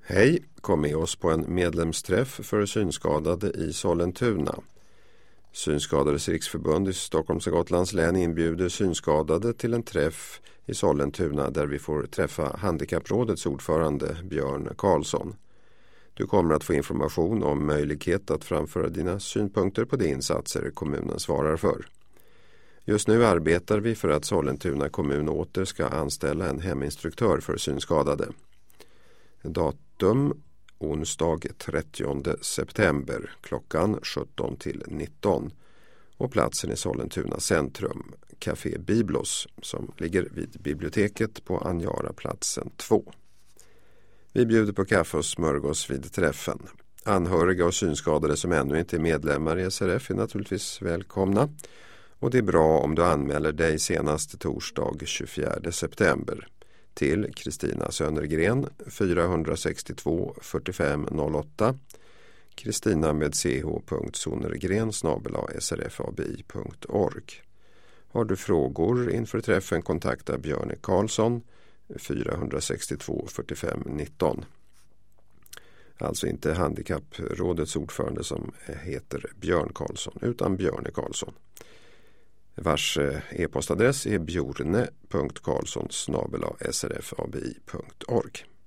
Hej, kom med oss på en medlemsträff för synskadade i Sollentuna. Synskadades riksförbund i Stockholms och Gotlands län inbjuder synskadade till en träff i Sollentuna där vi får träffa Handikapprådets ordförande Björn Karlsson. Du kommer att få information om möjlighet att framföra dina synpunkter på de insatser kommunen svarar för. Just nu arbetar vi för att Sollentuna kommun åter ska anställa en heminstruktör för synskadade. Datum onsdag 30 september klockan 17 till 19 och platsen i Sollentuna centrum, Café Biblos som ligger vid biblioteket på Anjaraplatsen 2. Vi bjuder på kaffe och smörgås vid träffen. Anhöriga och synskadade som ännu inte är medlemmar i SRF är naturligtvis välkomna. Och det är bra om du anmäler dig senast torsdag 24 september till Kristina Sönnergren 462 45 08 Kristina med ch.sonnergren@srfabi.org. Har du frågor inför träffen kontakta Björn Karlsson 462 45 19. Alltså inte Handikapprådets ordförande som heter Björn Karlsson utan Björn Karlsson. Vars e-postadress är bjorne.karlsson@srfabi.org.